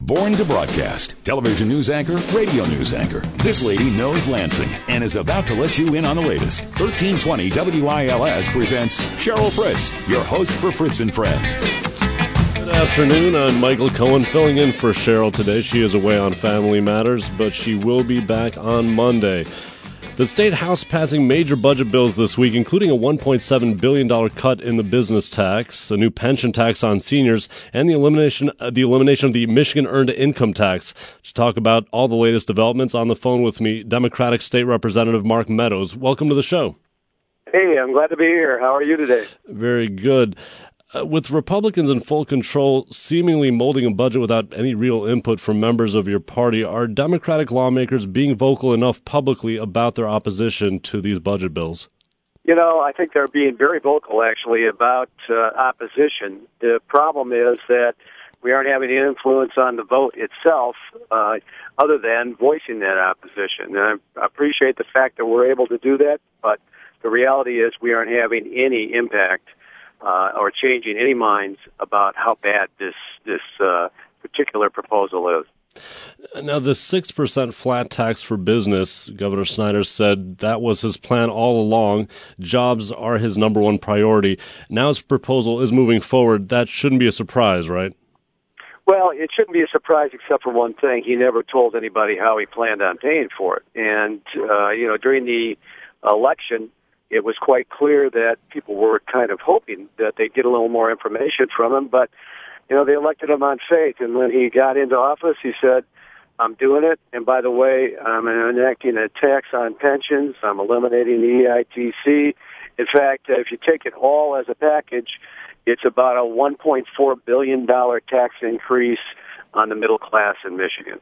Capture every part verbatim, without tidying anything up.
Born to broadcast, television news anchor, radio news anchor, this lady knows Lansing and is about to let you in on the latest. thirteen twenty W I L S presents Cheryl Fritz, your host for Fritz and Friends. Good afternoon. I'm Michael Cohen, filling in for Cheryl today. She is away on family matters, but she will be back on Monday. The State House passing major budget bills this week, including a one point seven billion dollars cut in the business tax, a new pension tax on seniors, and the elimination uh, the elimination of the Michigan Earned Income Tax. To talk about all the latest developments, on the phone with me, Democratic State Representative Mark Meadows. Welcome to the show. Hey, I'm glad to be here. How are you today? Very good. Uh, with Republicans in full control, seemingly molding a budget without any real input from members of your party, are Democratic lawmakers being vocal enough publicly about their opposition to these budget bills? You know, I think they're being very vocal, actually, about uh, opposition. The problem is that we aren't having any influence on the vote itself, uh, other than voicing that opposition. And I appreciate the fact that we're able to do that, but the reality is we aren't having any impact Uh, or changing any minds about how bad this this uh, particular proposal is. Now, the six percent flat tax for business, Governor Snyder said that was his plan all along. Jobs are his number one priority. Now his proposal is moving forward. That shouldn't be a surprise, right? Well, it shouldn't be a surprise except for one thing. He never told anybody how he planned on paying for it. And, uh, you know, during the election, it was quite clear that people were kind of hoping that they'd get a little more information from him, but, you know, they elected him on faith. And when he got into office, he said, I'm doing it, and by the way, I'm enacting a tax on pensions, I'm eliminating the E I T C. In fact, if you take it all as a package, it's about a one point four billion dollars tax increase on the middle class in Michigan.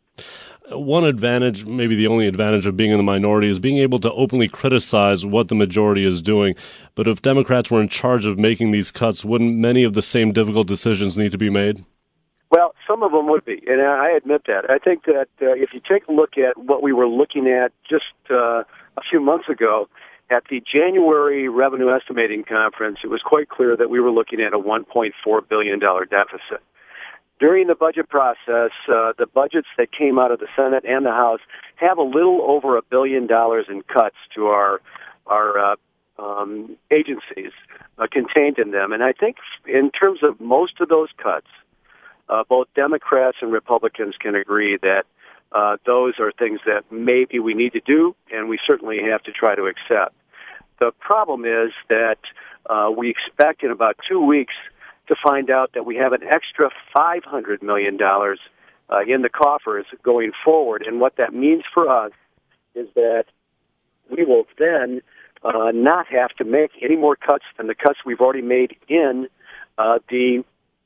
One advantage, maybe the only advantage of being in the minority, is being able to openly criticize what the majority is doing. But if Democrats were in charge of making these cuts, wouldn't many of the same difficult decisions need to be made? Well, some of them would be, and I admit that. I think that uh, if you take a look at what we were looking at just uh, a few months ago at the January Revenue Estimating Conference, it was quite clear that we were looking at a one point four billion dollars deficit. During the budget process, uh, the budgets that came out of the Senate and the House have a little over a billion dollars in cuts to our our uh, um, agencies uh, contained in them. And I think in terms of most of those cuts, uh, both Democrats and Republicans can agree that uh, those are things that maybe we need to do, and we certainly have to try to accept. The problem is that uh, we expect in about two weeks to find out that we have an extra five hundred million dollars uh, in the coffers going forward. And what that means for us is that we will then uh, not have to make any more cuts than the cuts we've already made in uh, the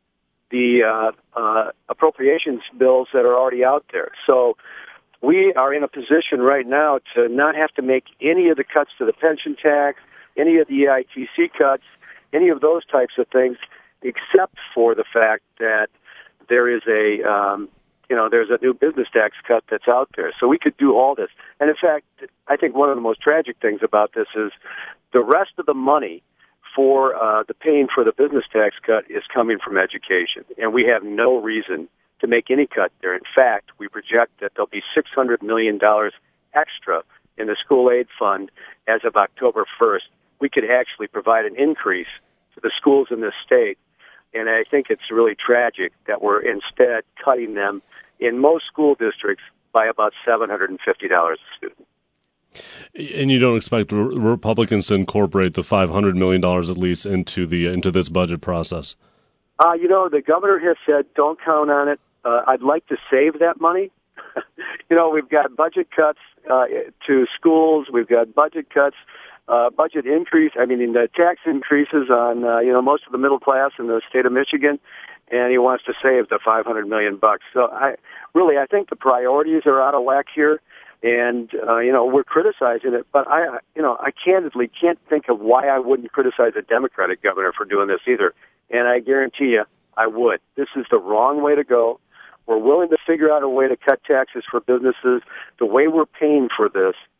the uh, uh, appropriations bills that are already out there. So we are in a position right now to not have to make any of the cuts to the pension tax, any of the E I T C cuts, any of those types of things, except for the fact that there is a, um, you know, there's a new business tax cut that's out there. So we could do all this. And in fact, I think one of the most tragic things about this is the rest of the money for uh, the paying for the business tax cut is coming from education. And we have no reason to make any cut there. In fact, we project that there'll be six hundred million dollars extra in the school aid fund as of October first. We could actually provide an increase to the schools in this state. And I think it's really tragic that we're instead cutting them in most school districts by about seven hundred fifty dollars a student. And you don't expect Republicans to incorporate the five hundred million dollars at least into the into this budget process? Uh, you know, the governor has said don't count on it. Uh, I'd like to save that money. You know, we've got budget cuts uh, to schools. We've got budget cuts, uh, budget increase. I mean, the tax increases on, uh, you know, most of the middle class in the state of Michigan, and he wants to save the five hundred million bucks. So I really, I think the priorities are out of whack here. And, uh, you know, we're criticizing it, but I, you know, I candidly can't think of why I wouldn't criticize a Democratic governor for doing this either. And I guarantee you, I would. This is the wrong way to go. We're willing to figure out a way to cut taxes for businesses. The way we're paying for this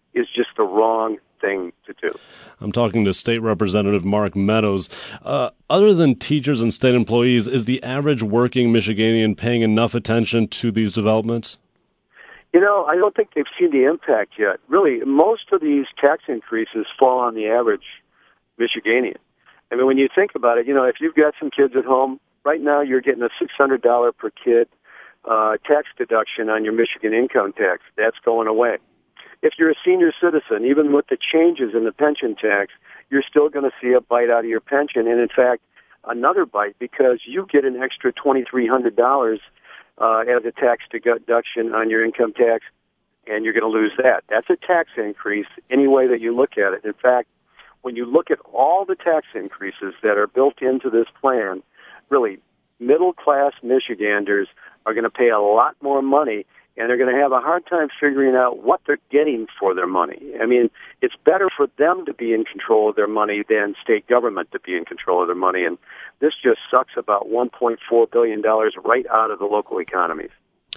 is just the wrong thing to do. I'm talking to State Representative Mark Meadows. Uh, other than teachers and state employees, is the average working Michiganian paying enough attention to these developments? You know, I don't think they've seen the impact yet. Really, most of these tax increases fall on the average Michiganian. I mean, when you think about it, you know, if you've got some kids at home, right now you're getting a six hundred dollars per kid uh, tax deduction on your Michigan income tax. That's going away. If you're a senior citizen, even with the changes in the pension tax, you're still going to see a bite out of your pension, and in fact, another bite, because you get an extra twenty-three hundred dollars uh, as a tax deduction on your income tax, and you're going to lose that. That's a tax increase any way that you look at it. In fact, when you look at all the tax increases that are built into this plan, really, middle-class Michiganders are going to pay a lot more money, and they're going to have a hard time figuring out what they're getting for their money. I mean, it's better for them to be in control of their money than state government to be in control of their money, and this just sucks about one point four billion dollars right out of the local economies.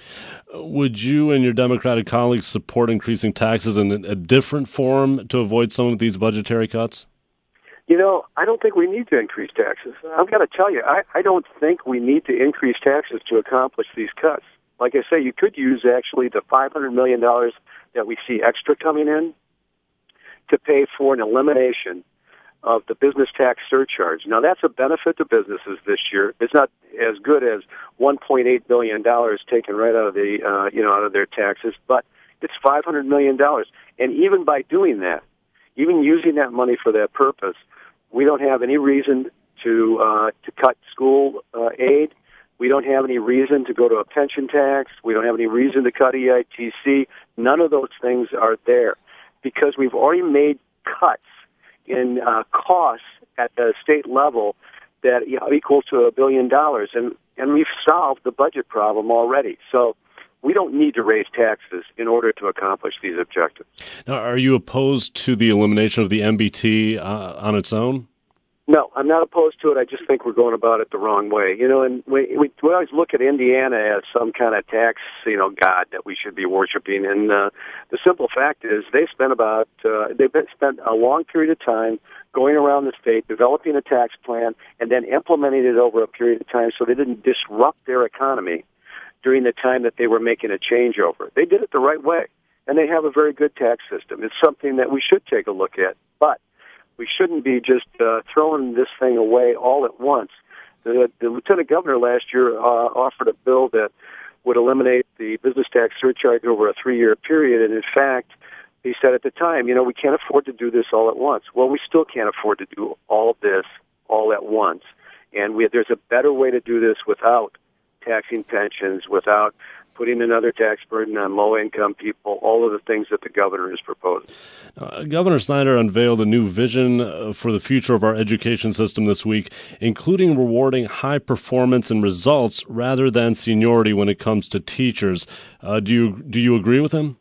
Would you and your Democratic colleagues support increasing taxes in a different form to avoid some of these budgetary cuts? You know, I don't think we need to increase taxes. I've got to tell you, I, I don't think we need to increase taxes to accomplish these cuts. Like I say, you could use actually the five hundred million dollars that we see extra coming in to pay for an elimination of the business tax surcharge. Now, that's a benefit to businesses this year. It's not as good as one point eight billion dollars taken right out of the uh, you know out of their taxes, but it's five hundred million dollars. And even by doing that, even using that money for that purpose, we don't have any reason to uh, to cut school uh, aid. We don't have any reason to go to a pension tax. We don't have any reason to cut E I T C. None of those things are there because we've already made cuts in uh, costs at the state level that you know, equal to a billion dollars, and, and we've solved the budget problem already. So we don't need to raise taxes in order to accomplish these objectives. Now, are you opposed to the elimination of the M B T uh, on its own? No, I'm not opposed to it. I just think we're going about it the wrong way. You know, and we, we, we always look at Indiana as some kind of tax, you know, god that we should be worshiping. And uh, the simple fact is they spent about, uh, they've been, spent a long period of time going around the state, developing a tax plan, and then implementing it over a period of time so they didn't disrupt their economy during the time that they were making a changeover. They did it the right way, and they have a very good tax system. It's something that we should take a look at, but we shouldn't be just uh, throwing this thing away all at once. The, the lieutenant governor last year uh, offered a bill that would eliminate the business tax surcharge over a three-year period, and in fact, he said at the time, you know, we can't afford to do this all at once. Well, we still can't afford to do all of this all at once, and we, there's a better way to do this without taxing pensions, without putting another tax burden on low-income people, all of the things that the governor is proposing. Uh, Governor Snyder unveiled a new vision uh, for the future of our education system this week, including rewarding high performance and results rather than seniority when it comes to teachers. Uh, do you do you agree with him?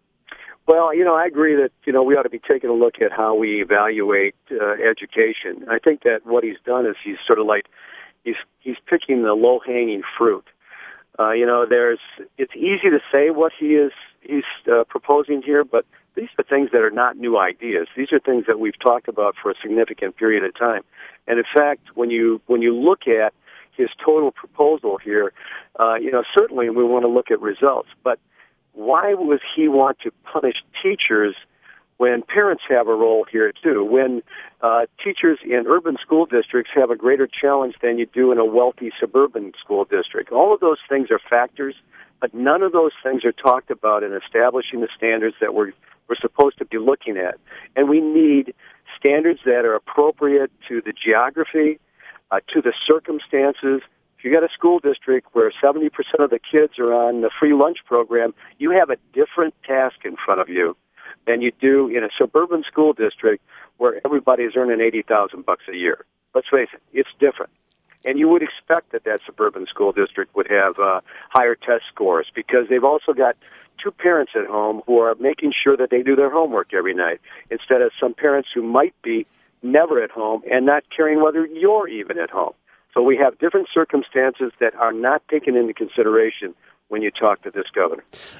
Well, you know, I agree that, you know, we ought to be taking a look at how we evaluate uh, education. I think that what he's done is he's sort of like, he's he's picking the low-hanging fruit. Uh, you know, there's, it's easy to say what he is, he's uh, proposing here, but these are things that are not new ideas. These are things that we've talked about for a significant period of time. And in fact, when you, when you look at his total proposal here, uh, you know, certainly we want to look at results, but why would he want to punish teachers when parents have a role here too, when uh, teachers in urban school districts have a greater challenge than you do in a wealthy suburban school district? All of those things are factors, but none of those things are talked about in establishing the standards that we're, we're supposed to be looking at. And we need standards that are appropriate to the geography, uh, to the circumstances. If you got a school district where seventy percent of the kids are on the free lunch program, you have a different task in front of you than you do in a suburban school district where everybody is earning eighty thousand bucks a year. Let's face it, it's different. And you would expect that that suburban school district would have uh, higher test scores because they've also got two parents at home who are making sure that they do their homework every night instead of some parents who might be never at home and not caring whether you're even at home. So we have different circumstances that are not taken into consideration when you talk to this governor.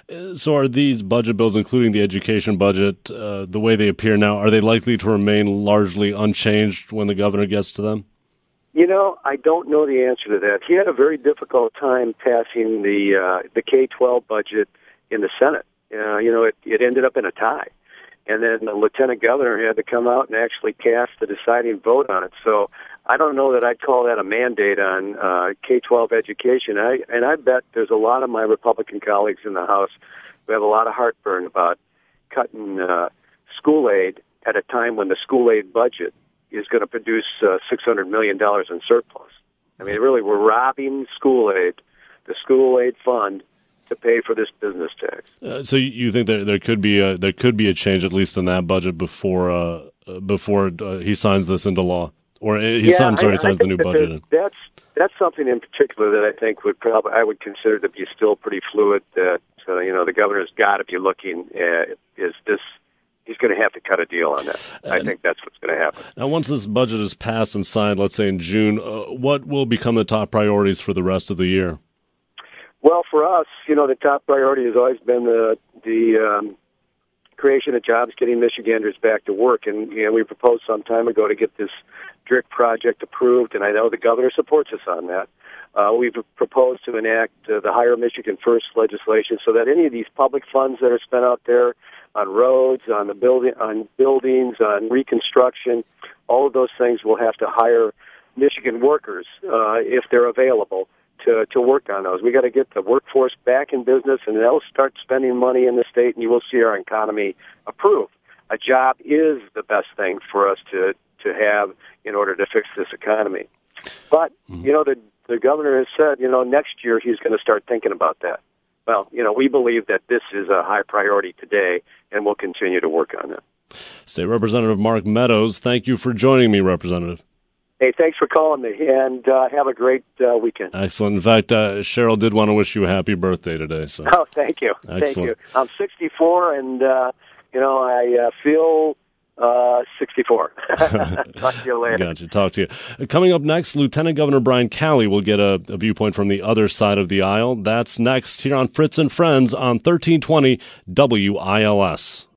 So are these budget bills, including the education budget, uh, the way they appear now, are they likely to remain largely unchanged when the governor gets to them? You know, I don't know the answer to that. He had a very difficult time passing the uh, the K twelve budget in the Senate. Uh, you know, it, it ended up in a tie. And then the lieutenant governor had to come out and actually cast the deciding vote on it. So I don't know that I'd call that a mandate on uh, K twelve education. I, and I bet there's a lot of my Republican colleagues in the House who have a lot of heartburn about cutting uh, school aid at a time when the school aid budget is going to produce uh, six hundred million dollars in surplus. I mean, really, we're robbing school aid, the school aid fund, to pay for this business tax. Uh, so you think that there could be a there could be a change, at least in that budget, before uh, before uh, he signs this into law, or he yeah, I'm sorry, I, he signs I the new that budget. That's that's something in particular that I think would probably I would consider to be still pretty fluid. That uh, you know the governor's got to be looking at is this. He's going to have to cut a deal on that. I think that's what's going to happen. Now, once this budget is passed and signed, let's say in June, uh, what will become the top priorities for the rest of the year? Well, for us, you know, the top priority has always been the the um, creation of jobs, getting Michiganders back to work. And, you know, we proposed some time ago to get this D R I C project approved, and I know the governor supports us on that. Uh, we've proposed to enact uh, the Hire Michigan First legislation so that any of these public funds that are spent out there on roads, on the building, on buildings, on reconstruction, all of those things will have to hire Michigan workers uh, if they're available to to work on those. We got to get the workforce back in business, and they'll start spending money in the state, and you will see our economy improve. A job is the best thing for us to to have in order to fix this economy. But you know, the the governor has said, you know, next year he's going to start thinking about that. Well, you know, we believe that this is a high priority today, and we'll continue to work on it. State Representative Mark Meadows, thank you for joining me, Representative. Hey, thanks for calling me, and uh, have a great uh, weekend. Excellent. In fact, uh, Cheryl did want to wish you a happy birthday today. So. Oh, thank you. Excellent. Thank you. I'm sixty-four, and, uh, you know, I uh, feel uh, sixty-four. Talk to you later. Gotcha. Talk to you. Uh, coming up next, Lieutenant Governor Brian Calley will get a, a viewpoint from the other side of the aisle. That's next here on Fritz and Friends on thirteen twenty W I L S.